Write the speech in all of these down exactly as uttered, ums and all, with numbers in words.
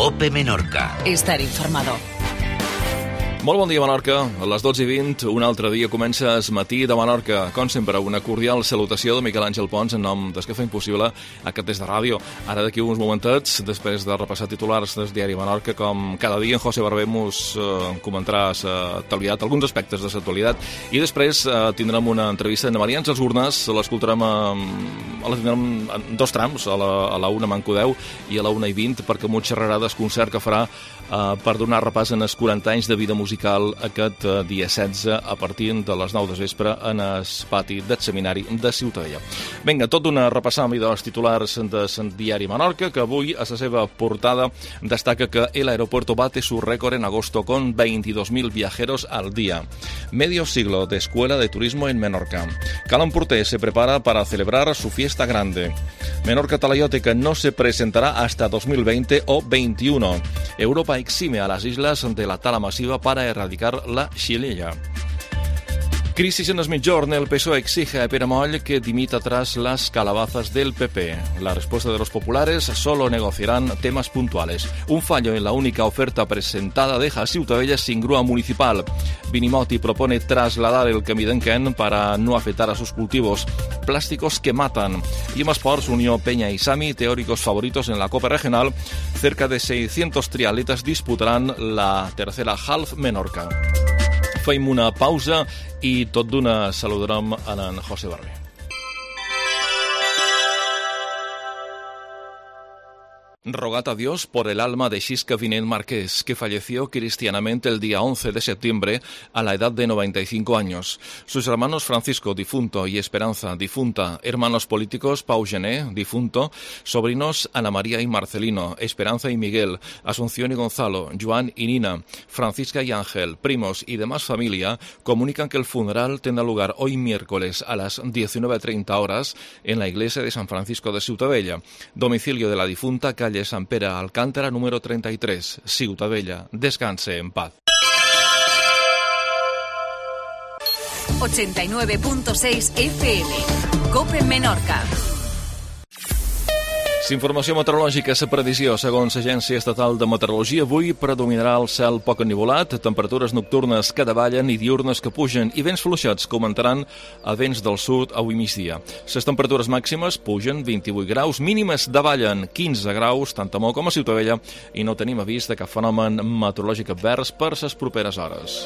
COPE Menorca. Estar informado. Molt bon dia, Menorca. A les dotze i vint, un altre dia comença el matí de Menorca. Com sempre, una cordial salutació de Miquel Àngel Pons en nom des que fa impossible aquest Des de Ràdio. Ara d'aquí uns momentets, després de repassar titulars del diari Menorca, com cada dia en José Barber mos eh, comentarà l'actualitat, alguns aspectes de l'actualitat, i després eh, tindrem una entrevista amb Maria Àngels Gurnàs. L'escoltarem eh, la tindrem en dos trams, a la, a la una Mancodeu i a la una i vint, perquè m'ho xerrarà del concert que farà eh, per donar repàs en els quaranta anys de vida musical aquest dia setze a partir de les nou de vespre en el pati del Seminari de Ciutadella. Vinga, tot d'una repassada dels titulars del diari Menorca, que avui a la seva portada destaca que el aeropuerto bate su récord en agosto con veintidós mil viajeros al día. Medio siglo de escuela de turismo en Menorca. Cala Empurté se prepara para celebrar su fiesta grande. Menorca Talaioteca no se presentará hasta dos mil veinte o veintiuno. Europa exime a las islas de la tala masiva para erradicar la xilella. Crisis en el Migjorn. El P S O E exige a Pere Moll que dimita tras las calabazas del P P. La respuesta de los populares: solo negociarán temas puntuales. Un fallo en la única oferta presentada deja a Ciutadella sin grúa municipal. Vinimotti propone trasladar el camí d'Enquen para no afectar a sus cultivos. Plásticos que matan. Y en Esports, Unió, Peña y Sami, teóricos favoritos en la Copa Regional. Cerca de seiscientos triatletas disputarán la tercera Half Menorca. Fem una pausa i tot d'una saludarem a en José Barber. Rogad a Dios por el alma de Xisca Vinent Marqués, que falleció cristianamente el día once de septiembre a la edad de noventa y cinco años. Sus hermanos Francisco, difunto, y Esperanza, difunta, hermanos políticos Pau Gené, difunto, sobrinos Ana María y Marcelino, Esperanza y Miguel, Asunción y Gonzalo, Joan y Nina, Francisca y Ángel, primos y demás familia, comunican que el funeral tendrá lugar hoy miércoles a las diecinueve treinta horas en la iglesia de San Francisco de Ciutadella, domicilio de la difunta, calle San Pere Alcántara, número treinta y tres, Ciutadella. Descanse en paz. ochenta y nueve punto seis F M. COPE Menorca. Informació meteorològica. La previsió, segons l'Agència Estatal de Meteorologia, avui predominarà el cel poc ennuvolat, temperatures nocturnes que davallen i diurnes que pugen i vents fluixats que augmentaran a vents del sud avui migdia. Les temperatures màximes pugen vint-i-vuit graus, mínimes davallen quinze graus, tant a Mó com a Ciutadella, i no tenim avís de cap fenomen meteorològic advers per les properes hores.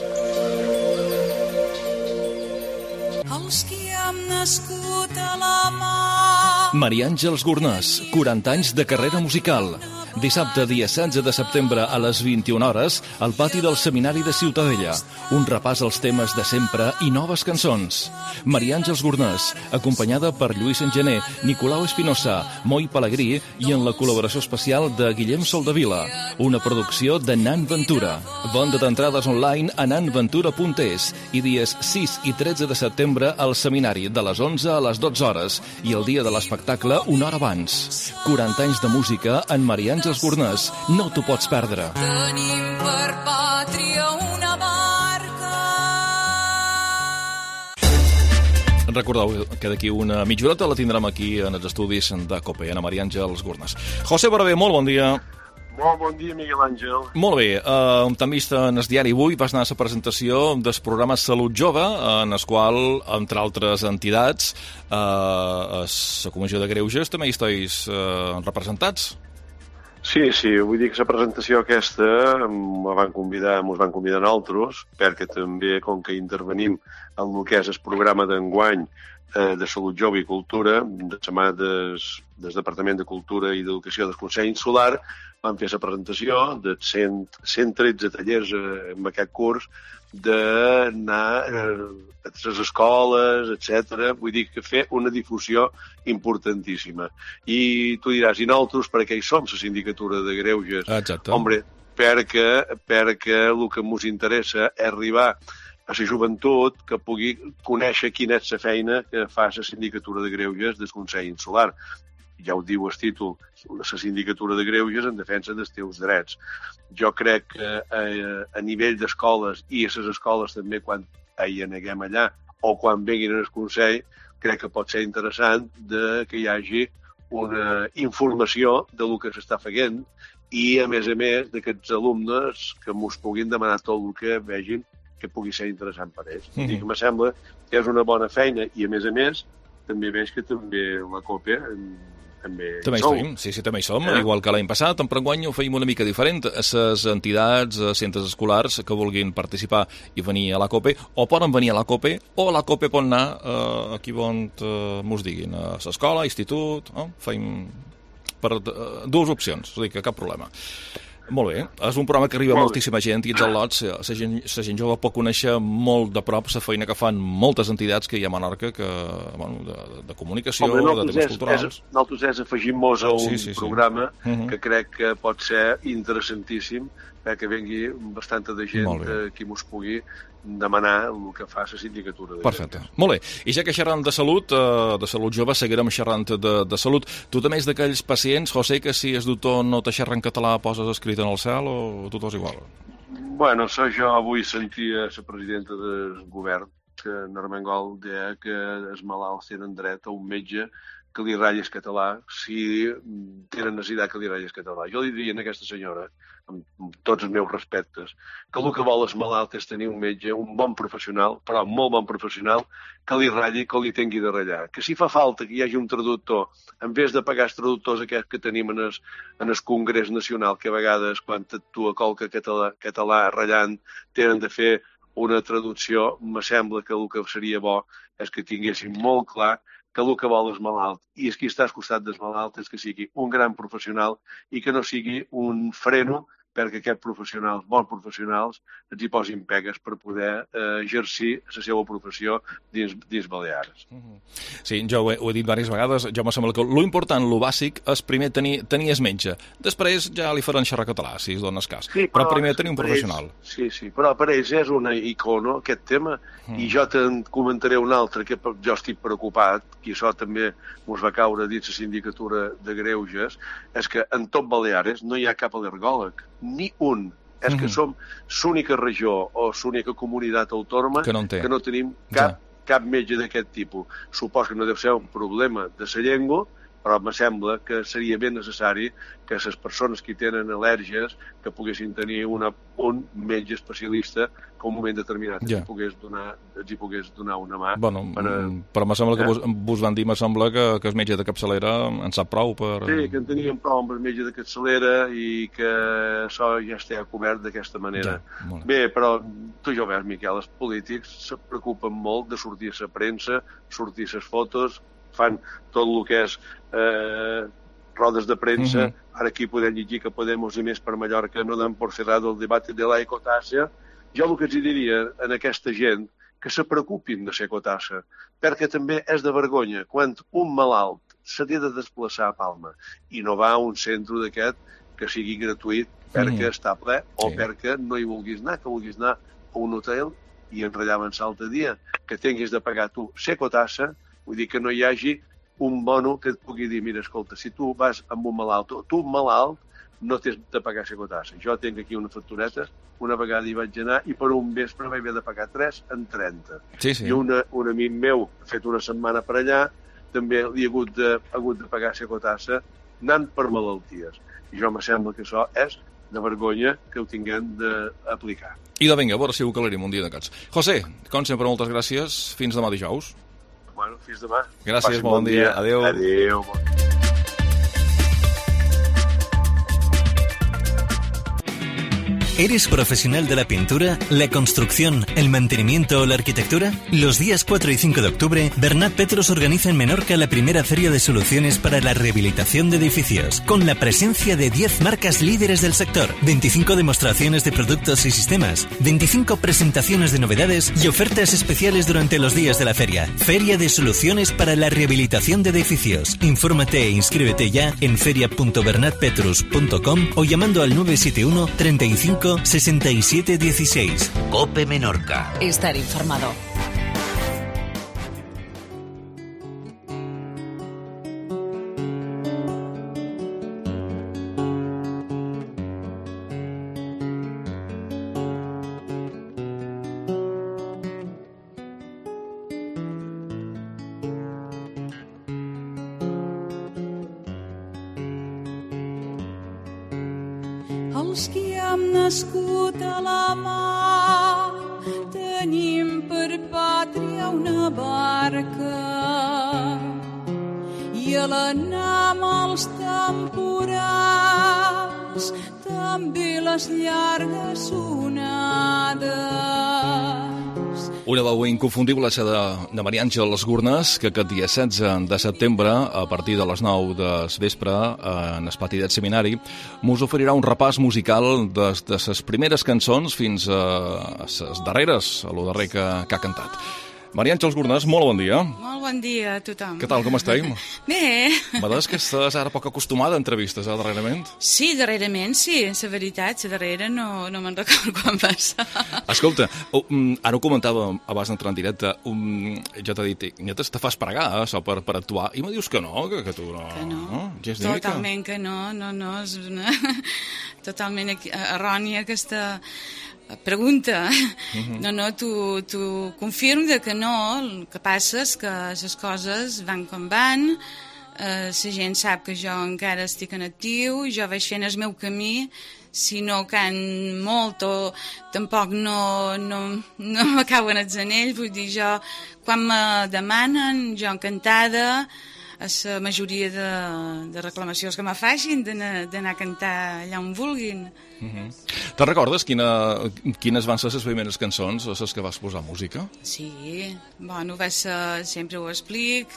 Els qui hem nascut a la mà. Maria Àngels Gurnàs, quaranta anys de carrera musical. Dissabte, dia setze de setembre, a les vint-i-una hores, al pati del Seminari de Ciutadella. Un repàs als temes de sempre i noves cançons. Maria Àngels Gurnàs, acompanyada per Lluís Engener, Nicolau Espinosa, Moi Pelegrí i en la col·laboració especial de Guillem Soldavila. Una producció de Nan Ventura. Venda d'entrades online a nan ventura punt es i dies sis i tretze de setembre al Seminari, de les onze a les dotze hores, i el dia de l'espectacle una hora abans. quaranta anys de música en Maria Àngels Gurnàs. No t'ho pots perdre. Tenim per pàtria una barca. Recordeu que d'aquí una mitja horeta la tindrem aquí en els estudis de COPE, en Maria Àngels Gurnàs. José Barber, molt bon dia. Molt bon dia, Miguel Àngel. Molt bé, eh, t'han vist en el diari avui, vas anar a la presentació del programa Salut Jove, en el qual, entre altres entitats, eh, la Comissió de Greuges també hi esteu eh, representats? Sí, sí, vull dir que la presentació aquesta me van convidar, mos van convidar nosaltres, perquè també, com que intervenim en el que és el programa d'enguany eh, de Salut Jove i Cultura, de la mà des, des Departament de Cultura i d'Educació del Consell Insular, vam fer la presentació de cent, cent tretze tallers eh, en aquest curs d'anar eh, a les escoles, etcètera. Vull dir que fer una difusió importantíssima. I tu diràs, i nosaltres per què hi som, la sindicatura de Greuges? Exacte. Hombre, perquè, perquè el que ens interessa és arribar a la joventut que pugui conèixer quina és la feina que fa la sindicatura de Greuges del Consell Insular. Ja ho diu el títol, la sindicatura de Greuges en defensa dels teus drets. Jo crec que a, a nivell d'escoles i a les escoles també quan hi aneguem allà o quan venguin al Consell, crec que pot ser interessant de que hi hagi una informació de lo que s'està fent i, a més a més, d'aquests alumnes que mos puguin demanar tot el que vegin que pugui ser interessant per ells. Mm -hmm. I que me sembla que és una bona feina i, a més a més, també veig que també la COPE també, també hi som. Sí, sí, també hi som, eh? Igual que l'any passat, però enguany ho feim una mica diferent. Les entitats, centres escolars que vulguin participar i venir a la COPE, o poden venir a la COPE, o la COPE pot anar eh, aquí on eh, mos diguin, a l'escola, a institut, no? Feim per uh, dues opcions, és a dir, que cap problema. Molt bé, és un programa que arriba a moltíssima gent i ets al Lots, la gent, la gent jove pot conèixer molt de prop la feina que fan moltes entitats que hi ha a Menorca, que, bueno, de, de comunicació, Home, de temes culturals. Nosaltres és afegim-nos a un sí, sí, sí. programa uh -huh. que crec que pot ser interessantíssim perquè vengui bastanta de gent que, qui mos pugui demanar el que fa la sindicatura. Perfecte. Molt bé. I ja que xerrant de salut, de salut jove, seguirem xerrant de, de salut. Tu també és d'aquells pacients, José, que si és doctor no te xerra en català poses escrit en el cel o tu t'ho és igual? Bueno, això jo avui sentia la presidenta del govern que Narmengol deia que els malalts tenen dret a un metge que li ratlles català si tenen necessitat que li ratlles català. Jo li diria a aquesta senyora, amb tots els meus respectes, que el que vol els malalts és tenir un metge, un bon professional, però molt bon professional, que li ratlli, que li tingui de ratllar. Que si fa falta que hi hagi un traductor, en vez de pagar els traductors aquests que tenim en el, en el Congrés Nacional, que a vegades quan t'actua qualque català, català ratllant tenen de fer una traducció, me sembla que el que seria bo és que tinguéssim molt clar que el que vol és malalt, i és qui està al costat del malalt és que sigui un gran professional i que no sigui un freno perquè aquests professionals, bons professionals, ens hi posin pegues per poder eh, exercir la seva professió dins, dins Balears. Sí, jo ho he, ho he dit diverses vegades, jo me sembla que l'important, lo bàsic, és primer tenir, tenir es metge. Després ja li faran xerrar català, si es dona el cas. Sí, però, però primer tenir un professional. Ells, sí, sí, però per ells és una icona, aquest tema, mm. i jo te'n comentaré un altre, que jo estic preocupat, i això també mos va caure dins la sindicatura de Greuges, és que en tot Balears no hi ha cap al·lergòleg, ni un. És mm-hmm. que som l'única regió o l'única comunitat autònoma que no, que no tenim cap, ja. cap metge d'aquest tipus. Suposo que no deu ser un problema de la llengua, però me sembla que seria ben necessari que les persones que tenen al·lèrgies que poguessin tenir una, un metge especialista que en un moment determinat ja. els, pogués donar, els hi pogués donar una mà. Bueno, per a... però me sembla que eh? vos, vos van dir, me sembla que, que el metge de capçalera en sap prou per... Sí, que en teníem prou amb el metge de capçalera i que això ja està cobert d'aquesta manera. Ja, bé, però tu ja ho veus, Miquel, els polítics se preocupen molt de sortir a la premsa, sortir a les fotos, fan tot el que és eh, rodes de premsa. Uh -huh. Ara aquí podem llegir que Podemos i més per Mallorca no dan por cerrado el debate de la ecotassa. Jo el que els diria a aquesta gent que se preocupin de la ecotassa, perquè també és de vergonya quan un malalt s'ha de desplaçar a Palma i no va a un centre d'aquest que sigui gratuït perquè uh -huh. està ple o sí. perquè no hi vulguis anar, que vulguis anar a un hotel i enrallaven l'altre dia, que tinguis de pagar tu l'ecotassa. Vull dir que no hi hagi un bono que et pugui dir, mira, escolta, si tu vas amb un malalt, tu malalt, no tens de pagar secotassa. Jo tinc aquí una factureta, una vegada hi vaig anar i per un vespre vaig haver de pagar tres en trenta. Sí, sí. I una, un amic meu, ha fet una setmana per allà, també li ha hagut de, ha hagut de pagar secotassa anant per malalties. I jo me sembla que això és de vergonya que ho tinguem d'aplicar. I de vinga, a veure si ho calarem un dia d'aquests. José, com sempre, moltes gràcies. Fins demà dijous. Bueno, fins demà. Gràcies, bon, bon dia. dia. Adéu. Adéu. Bon dia. ¿Eres profesional de la pintura, la construcción, el mantenimiento o la arquitectura? Los días cuatro y cinco de octubre, Bernat Petrus organiza en Menorca la primera feria de soluciones para la rehabilitación de edificios, con la presencia de diez marcas líderes del sector, veinticinco demostraciones de productos y sistemas, veinticinco presentaciones de novedades y ofertas especiales durante los días de la feria. Feria de soluciones para la rehabilitación de edificios. Infórmate e inscríbete ya en feria punto bernat petrus punto com o llamando al nueve siete uno, treinta y cinco, sesenta y siete dieciséis. COPE Menorca. Estar informado. els que hem nascut a la mar tenim per pàtria una barca i a l'anar amb els temporals també les llargues onades. Una veu inconfundible és de, de Maria Àngels Gurnes, que aquest dia setze de setembre, a partir de les nou del vespre, en el pati del seminari, mos oferirà un repàs musical des de les primeres cançons fins a les darreres, a lo darrer que, que ha cantat. Maria Àngels Gurnes, molt bon dia. Molt bon dia a tothom. Què tal, com estem? Bé. M'adés que estàs ara poc acostumada a entrevistes, eh, darrerament? Sí, darrerament, sí. La veritat, la darrera no, no me'n recordo quan va ser. Escolta, um, ara ho comentava abans d'entrar en directe, um, jo t'he dit, netes, te fas pregar, eh, això, per, per actuar, i me dius que no, que, que tu no... Que no, no? totalment que no, no, no, és una... totalment errònia aquesta... pregunta. Uh-huh. No, no, tu, tu confirm de que no, el que passa és que les coses van com van, eh, la gent sap que jo encara estic en actiu, jo vaig fent el meu camí, si no can molt o tampoc no, no, no m'acaben els anells, vull dir, jo quan me demanen, jo encantada, a la majoria de, de reclamacions que me facin d'anar a cantar allà on vulguin. Uh-huh. Te'n recordes quina, quines van ser les primeres cançons a les que vas posar música? Sí, bueno, va ser, sempre ho explic,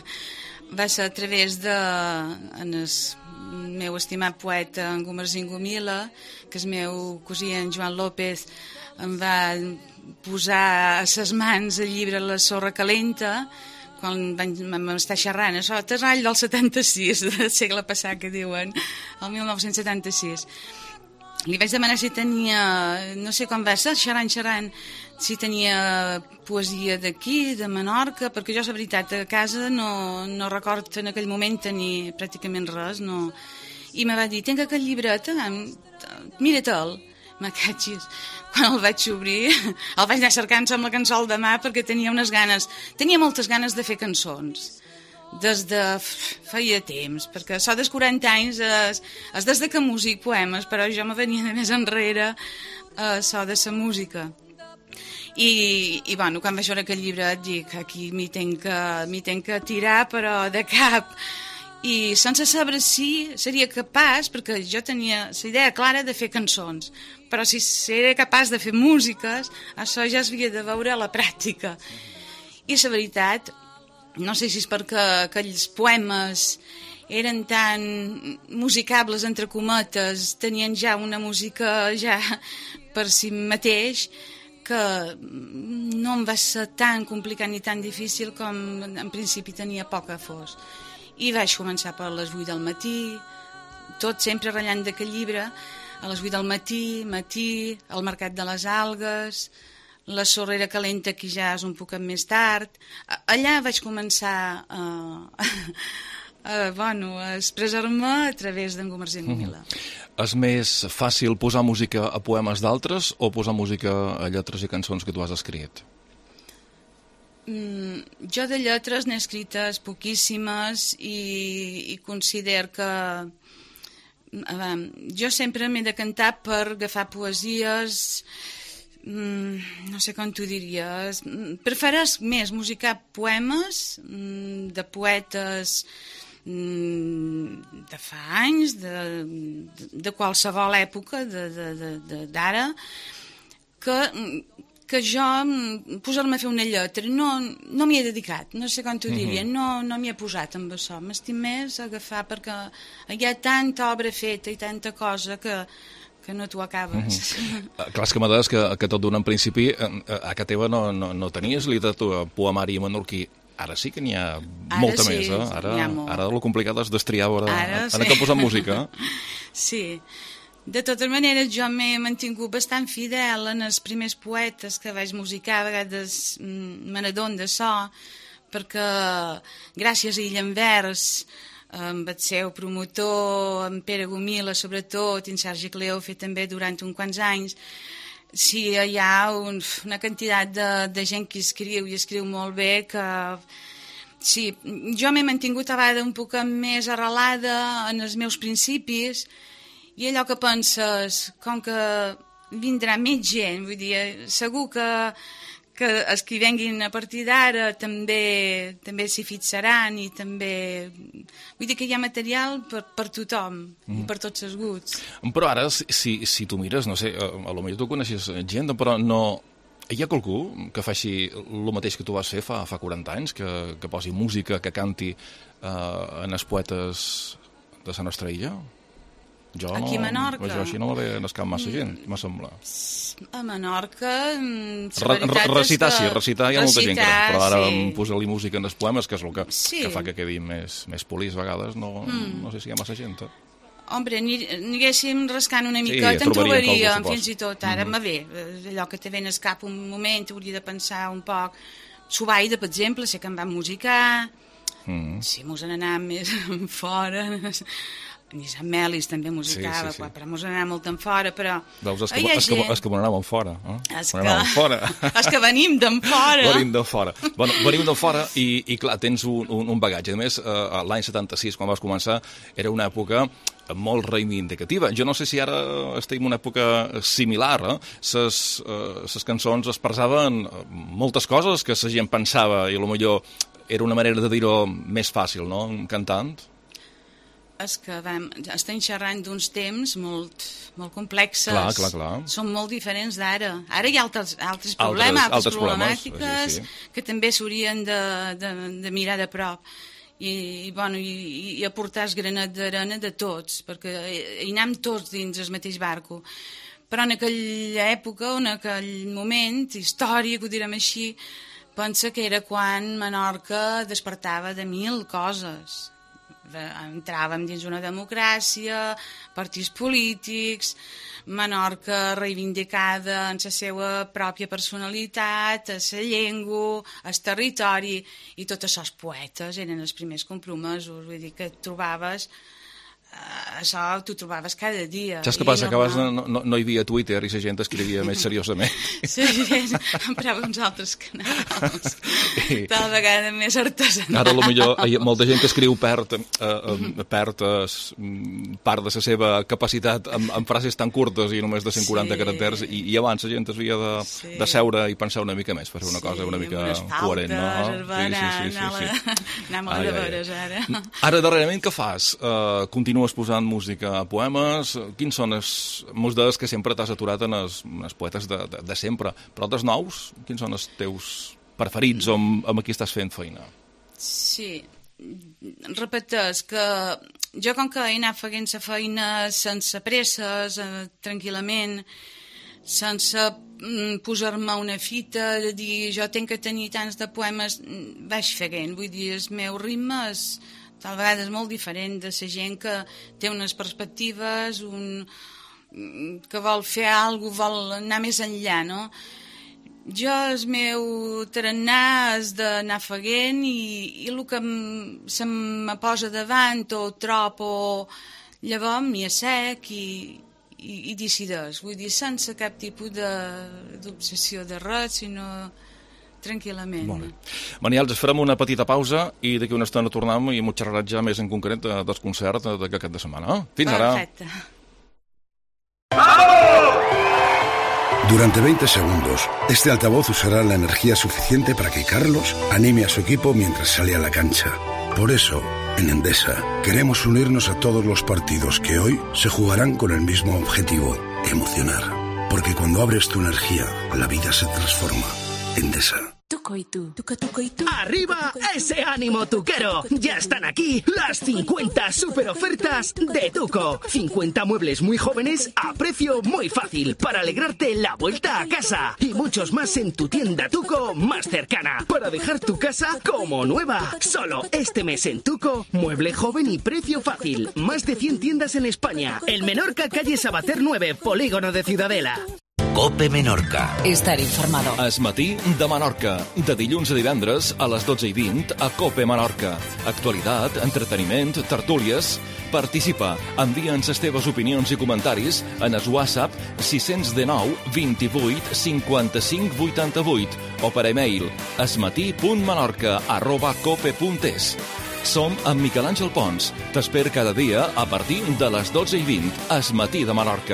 va ser a través de en el meu estimat poeta en Gomersín Gomila, que el meu cosí en Joan López em va posar a ses mans el llibre La sorra calenta, quan vam estar xerrant, això, terrall del setanta-sis, del segle passat, que diuen, el mil nou-cents setanta-sis. Li vaig demanar si tenia, no sé com va ser, xerrant, xerrant, si tenia poesia d'aquí, de Menorca, perquè jo, la veritat, a casa no, no record en aquell moment tenir pràcticament res, no. I me va dir, tenc aquest llibret, mira-te'l. Me catxis. Quan el vaig obrir, el vaig anar cercant amb la cançó al demà perquè tenia unes ganes, tenia moltes ganes de fer cançons. Des de feia temps, perquè so dels quaranta anys és, és des de que music poemes, però jo me venia de més enrere a so de la música. I, i bueno, quan vaig veure aquest llibre dic, aquí m'hi tenc que, m'hi tenc que tirar, però de cap. I sense saber si seria capaç, perquè jo tenia la idea clara de fer cançons, però si era capaç de fer músiques, això ja es havia de veure a la pràctica. I la veritat, no sé si és perquè aquells poemes eren tan musicables, entre cometes, tenien ja una música ja per si mateix, que no em va ser tan complicat ni tan difícil com en principi tenia poca fos. I vaig començar per les vuit del matí, tot sempre ratllant d'aquest llibre, a les vuit del matí, matí, al Mercat de les Algues, la sorrera calenta, que ja és un poc més tard. Allà vaig començar a, a, bueno, a expressar-me a través d'en Gomersín Gomila. Mm-hmm. És més fàcil posar música a poemes d'altres o posar música a lletres i cançons que tu has escrit? Mm, jo de lletres n'he escrites poquíssimes i, i considero que eh, jo sempre m'he de cantar per agafar poesies, mm, no sé com t'ho diria, prefereix més musicar poemes mm, de poetes mm, de fa anys, de, de, de qualsevol època d'ara, que que jo posar-me a fer una lletra no, no m'hi he dedicat, no sé com t'ho diria, uh-huh. no, no m'hi he posat amb això, m'estim més agafar perquè hi ha tanta obra feta i tanta cosa que, que no t'ho acabes. Uh-huh. Clar, és que m'adés que, que tot d'una en principi a, a casa teva no, no, no tenies literatura poemari menorquí. Ara sí que n'hi ha ara molta sí, més, eh? Ara, ara el complicat és destriar veure ara en sí. Què posar música. Sí. De totes maneres, jo m'he mantingut bastant fidel en els primers poetes que vaig musicar, a vegades me n'adon de so, perquè gràcies a Illenvers, amb el seu promotor, en Pere Gomila, sobretot, i en Sergi Cleó, fet també durant uns quants anys, sí, hi ha un, una quantitat de, de gent que escriu, i escriu molt bé, que... Sí, jo m'he mantingut a vegades un poc més arrelada en els meus principis, i allò que penses, com que vindrà més gent, vull dir, segur que, que els que venguin a partir d'ara també també s'hi fixaran i també... Vull dir que hi ha material per, per tothom, mm. i per tots els gusts. Però ara, si, si tu mires, no sé, a, a lo millor tu coneixes gent, però no... Hi ha qualcú que faci el mateix que tu vas fer fa, fa quaranta anys, que, que posi música, que canti eh, en els poetes de la nostra illa? Jo Aquí a Menorca? Jo així no la veig en cap massa gent, me sembla. A Menorca, la Re, veritat re, recitar, és que... sí, recitar hi ha molta recitar, gent, que, però ara sí. posar-li música en els poemes, que és el que, sí. que fa que quedi més, més polís a vegades, no, mm. no sé si hi ha massa gent. Eh? Hombre, aniguéssim rascant una Sí, miqueta, en trobaríem qualsevol, fins i tot. Ara, mm -hmm. bé, allò que te ven al cap un moment, hauria de pensar un poc. Subaida, per exemple, sé que em van musicar, mm -hmm. si mos n'anàvem més fora... Ni Sant Melis també musicava, sí, sí, sí. Però mos n'anàvem molt en fora, però... Veus, és que, és que, és que me n'anàvem fora. Eh? És que... fora. És que venim d'en fora. Venim d'en fora. Bueno, venim d'en fora i, i clar, tens un, un, un bagatge. A més, eh, l'any setanta-sis, quan vas començar, era una època molt reivindicativa. Jo no sé si ara estem en una època similar. Eh? Ses, eh, ses cançons expressaven moltes coses que la gent pensava i potser era una manera de dir-ho més fàcil, no?, cantant. És que vam, estem xerrant d'uns temps molt, molt complexes. Clar, clar, clar. Són molt diferents d'ara. Ara hi ha altres, altres problemes, altres, altres problemàtiques, sí, sí. que també s'haurien de, de, de mirar de prop. I, i, bueno, i, i aportar el granet d'arena de tots, perquè hi anem tots dins el mateix barco. Però en aquella època, en aquell moment històric, ho direm així, pensa que era quan Menorca despertava de mil coses. Entràvem dins una democràcia, partits polítics, Menorca reivindicada en la seva pròpia personalitat, a la llengua, el territori, i tots els poetes eren els primers compromesos, vull dir que et trobaves... això t'ho trobaves cada dia. Saps què passa? Que abans no, no, no hi havia Twitter i la gent escrivia més seriosament. La gent emprava uns altres canals, I... tal vegada més artesanals. Ara, potser, molta gent que escriu perd, eh, perd eh, part de la seva capacitat amb, amb frases tan curtes i només de cent quaranta sí. caràcters, i, i abans la gent es havia de, sí. de seure i pensar una mica més per fer una sí, cosa una mica coherent. No? Sí, sí, sí, sí, sí. Anem a la de veres, ara. Ara, darrerament, què fas? Uh, continues posant música a poemes? Quins són els músics que sempre t'has aturat en els, en els poetes de, de, de sempre? Però dels nous, quins són els teus preferits o amb, amb qui estàs fent feina? Sí, repeteix que jo com que he anat fent la feina sense presses, eh, tranquil·lament, sense mm, posar-me una fita de dir jo tenc que tenir tants de poemes, vaig fent, vull dir, el meu ritme és tal vegada és molt diferent de la gent que té unes perspectives, un, que vol fer alguna cosa, vol anar més enllà, no? Jo, el meu tarannà és d'anar fent i, i el que em, se me posa davant o trop o llavors m'hi assec i, i, i decideix. Vull dir, sense cap tipus d'obsessió de, de res, sinó tranquil·lament. Molt bé. Maniels, ens farem una petita pausa i d'aquí una estona tornem i m'ho xerraràs ja més en concret dels concerts d'aquest cap de setmana. Fins ara. Perfecte. Durante veinte segundos, este altavoz usará la energía suficiente para que Carlos anime a su equipo mientras sale a la cancha. Por eso, en Endesa, queremos unirnos a todos los partidos que hoy se jugarán con el mismo objetivo, emocionar. Porque cuando abres tu energía, la vida se transforma. Endesa. Tuco y tú, tuco, tuco y tú. ¡Arriba ese ánimo tuquero! Ya están aquí las cincuenta super ofertas de Tuco. cincuenta muebles muy jóvenes a precio muy fácil para alegrarte la vuelta a casa. Y muchos más en tu tienda Tuco más cercana para dejar tu casa como nueva. Solo este mes en Tuco, mueble joven y precio fácil. Más de cien tiendas en España. El Menorca, calle Sabater nueve, Polígono de Ciudadela. Cope Menorca. Estar informado. Es matí de Menorca. De dilluns a divendres a les dotze i vint a Cope Menorca. Actualitat, entreteniment, tertúlies. Participa. Envia'ns les teves opinions i comentaris en el WhatsApp sis cents dinou vint-i-vuit cinquanta-cinc vuitanta-vuit o per e-mail esmatí punt menorca arroba cope punt es. Som amb Miquel Àngel Pons. T'esper cada dia a partir de les dotze i vint, Es Matí de Menorca.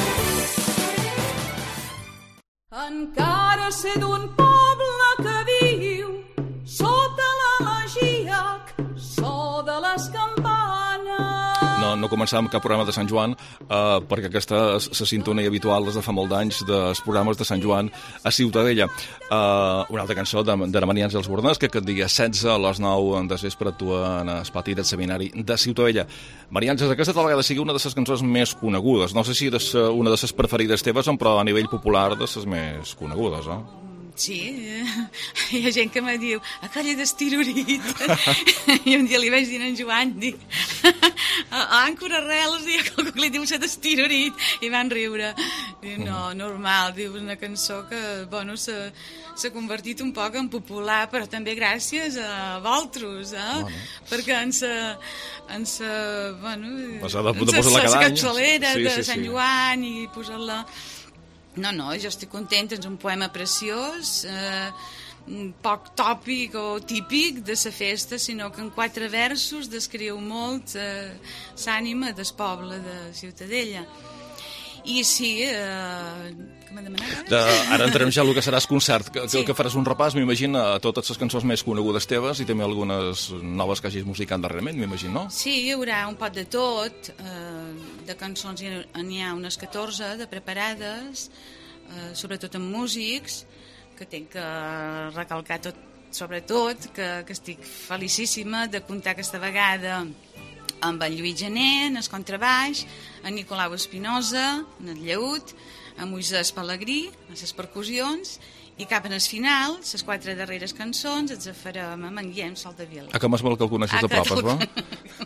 Encara sé d'un poble que viu sota l'elegia, so de les campanes. No, no començàvem cap programa de Sant Joan eh, perquè aquesta és la sintonia habitual des de fa molt d'anys dels programes de Sant Joan a Ciutadella. Eh, una altra cançó de, de Maria Àngels Bornès, que aquest dia setze a les nou de vespre actua en el pati del seminari de Ciutadella. Maria Àngels, aquesta tal vegada sigui una de les cançons més conegudes. No sé si és una de les preferides teves, però a nivell popular de les més conegudes, eh? Sí, hi ha gent que me diu aquella d'estirorit. I un dia li vaig dir a en Joan, dic, àncora arrels, i algú que li diu ser d'estirorit, i van riure. Diu, no, normal, diu, una cançó que, bueno, s'ha s'ha convertit un poc en popular, però també gràcies a vosaltres, eh? Bueno. Perquè en sa, en sa, bueno, en sa, sa capçalera sí, de sí, Sant sí. Joan i posar-la... No, no, jo estic contenta, és un poema preciós, eh, poc tòpic o típic de la festa, sinó que en quatre versos descriu molt eh, l'ànima del poble de Ciutadella. I sí, eh, que m'ha demanat? De, ara entrarem ja el que seràs concert, que, sí. que faràs un repàs, m'imagino, a totes les cançons més conegudes teves i també algunes noves que hagis musicat darrerament, m'imagino, no? Sí, hi haurà un pot de tot, eh, de cançons n'hi ha unes catorze de preparades, eh, sobretot amb músics, que tinc que recalcar tot, sobretot, que, que estic felicíssima de comptar aquesta vegada amb en Lluís Gené, en el contrabaix, en Nicolau Espinosa, en el llaüt, en Moisès Pelegrí, en les percussions, i cap en el final, les quatre darreres cançons, ens farem amb en Guillem Soldavila. Ah, que m'has molt que el coneixes de prop, es va?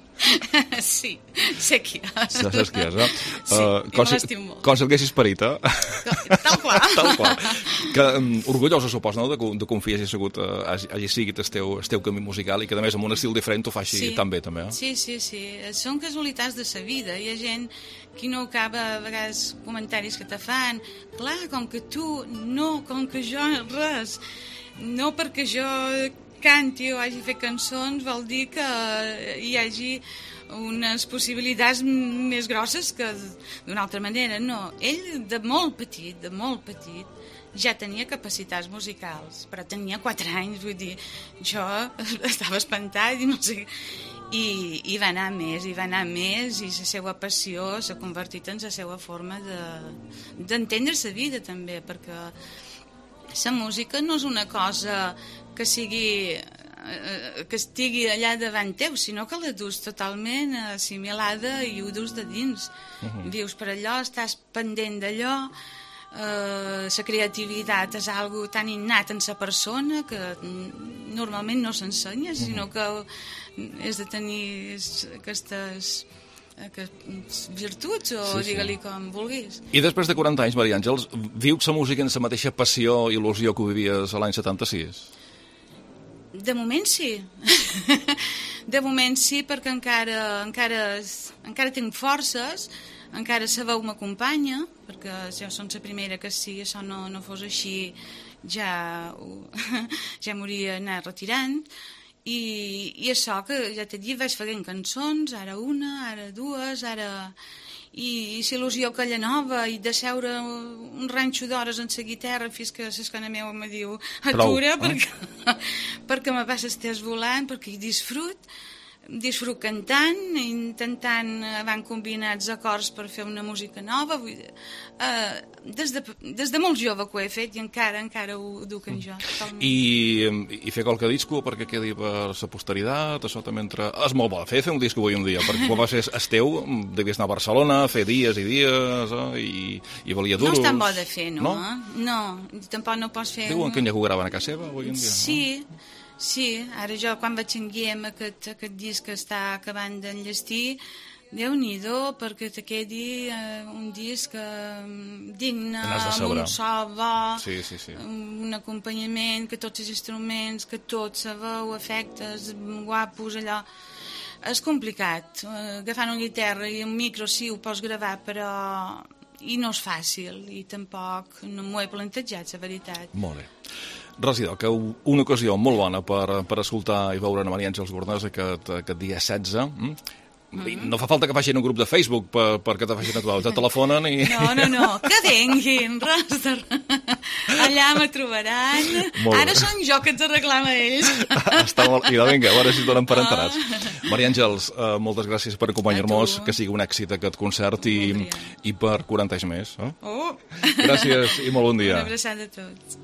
Sí, sé qui és. Ja saps qui és, eh? Sí, uh, i me l'estim molt. Com si haguessis parit, eh? Tal qual. Tal qual. Que, um, orgullosa, supos, no?, de, de confiar hagi sigut, uh, hagi, hagi sigut el teu, el teu camí musical i que, a més, amb un estil diferent ho faci sí. tan bé, també, eh? Sí, sí, sí. Són casualitats de sa vida. Hi ha gent que no acaba, a vegades, comentaris que te fan. Clar, com que tu, no, com que jo, res. No perquè jo canti o hagi fet cançons vol dir que hi hagi unes possibilitats més grosses que d'una altra manera. No, ell de molt petit, de molt petit, ja tenia capacitats musicals, però tenia quatre anys, vull dir, jo estava espantat i no sé... I, i va anar més, i va anar més, i la seva passió s'ha convertit en la seva forma d'entendre la vida, també, perquè la música no és una cosa que sigui que estigui allà davant teu, sinó que la dus totalment assimilada i ho dus de dins. Uh-huh. Vius per allò, estàs pendent d'allò, eh, la creativitat és algo tan innat en la persona que normalment no s'ensenya, uh-huh. sinó que és de tenir aquestes virtuts o sí, digue-li com vulguis. I després de quaranta anys, Maria Àngels, vius la música en la mateixa passió i il·lusió que ho vivies a l'any setanta-sis? De moment sí. De moment sí, perquè encara, encara, encara tinc forces, encara la veu m'acompanya, perquè jo som la primera que si això no, no fos així ja, ja m'hauria anat retirant. I, i això que ja t'he dit, vaig fent cançons, ara una, ara dues, ara... I, i l'il·lusió aquella nova, i de seure un ranxo d'hores en la guitarra fins que l'escona meva me diu atura, eh? perquè, perquè me vas estès volant, perquè hi disfrut, disfrut cantant, intentant van combinar els acords per fer una música nova. Vull dir, eh, des, de, des de molt jove que ho he fet i encara encara ho duc en jo. I, i fer qualque disco perquè quedi per la posteritat, això també entra... És molt bo fer, fer un disco avui en dia, perquè quan va ser esteu, devies anar a Barcelona, fer dies i dies, eh, i, i valia duros. No és tan bo de fer, no? No, no tampoc no pots fer... Diuen que n'hi ha que graven a casa seva avui en dia, sí, no? Sí, ara jo quan vaig en Guillem aquest, aquest disc que està acabant d'enllestir, Déu-n'hi-do, perquè te quedi eh, un disc eh, digne, amb un so bo, sí, sí, sí. un acompanyament, que tots els instruments, que tot se veu, efectes, guapos, allò... És complicat, eh, agafant una guitarra i un micro sí ho pots gravar, però... i no és fàcil, i tampoc no m'ho he plantejat, la veritat. Molt bé. Regidor, que una ocasió molt bona per, per escoltar i veure Maria Àngels Gornàs aquest, aquest dia setze. Mm? Mm-hmm. No fa falta que facin un grup de Facebook per, perquè te facin a tu. Te telefonen i... No, no, no, que vinguin, res de... Allà me trobaran. Ara són jo que ens reclama ells. Està molt... I vinga, a veure si donen per enterats. Maria Àngels, uh, moltes gràcies per acompanyar-nos, que sigui un èxit aquest concert i, i per quaranta anys més. Eh? Oh. Gràcies i molt bon dia. Una abraçada a tots.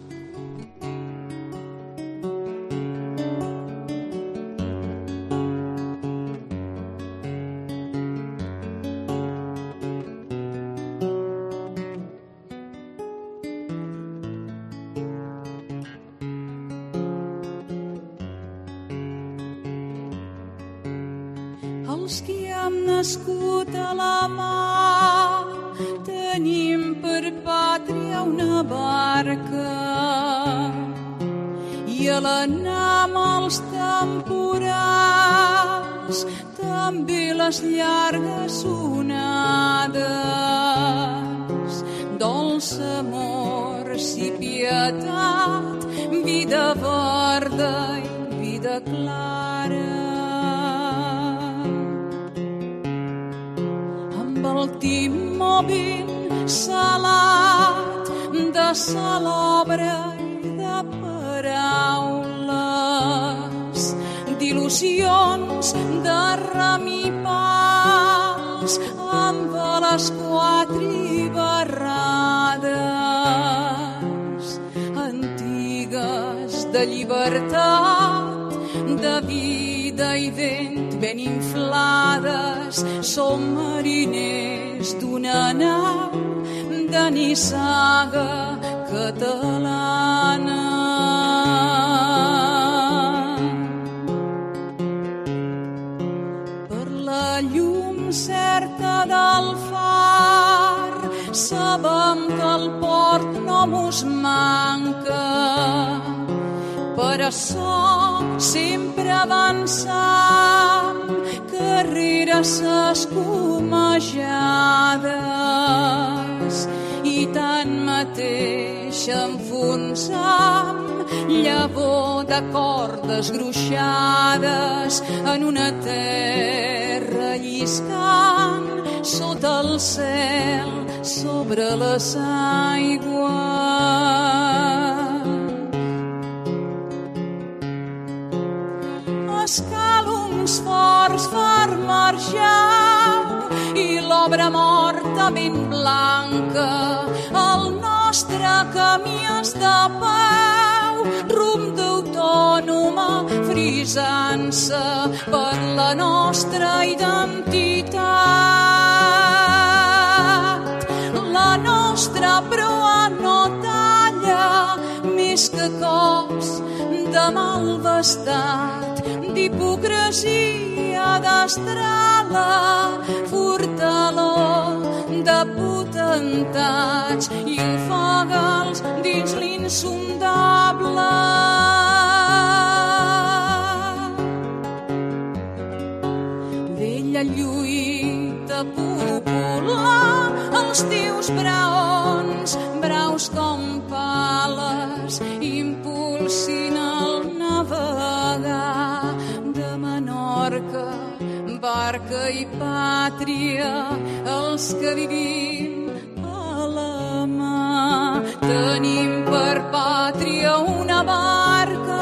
Els que hem nascut a la mar tenim per pàtria una barca i a l'anar amb els temporals també les llargues onades. Dolç amor, si pietat, vida verda i vida clara. El timòbil salat de salobre i de paraules, d'il·lusions, de ramipals amb les quatre barrades antigues de llibertat, de vida i vent ben inflades. Som mariners d'una nau de nissaga catalana. Per la llum certa del far sabem que el port no mos manca. Per açò sempre avançam carreres escumejades i tanmateix enfonsam llavor de cordes gruixades en una terra lliscant sota el cel sobre les aigües. Escalons forts per marxar i l'obra morta ben blanca. El nostre camí és de pau, rumb d'autònoma frisança per la nostra identitat. La nostra proa no talla més que cops de malvestat, d'hipocresia destrala, fortalor de potentats i ofega'ls dins l'insondable. Vella lluita popular, els teus braons, braus com pales, impulsin el navegar de Menorca, barca i pàtria, els que vivim a la mar. Tenim per pàtria una barca.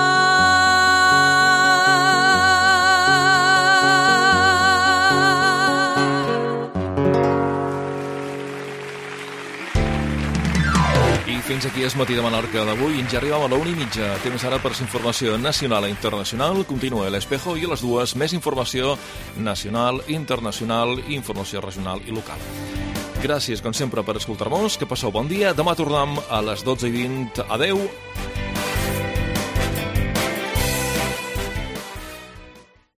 Fins aquí és Matí de Menorca d'avui. Ja arribem a la una i mitja. Temps ara per informació nacional i internacional. Continua l'Espejo i a les dues més informació nacional, internacional, informació regional i local. Gràcies, com sempre, per escoltar-nos. Que passeu bon dia. Demà tornem a les dotze i vint. Adeu.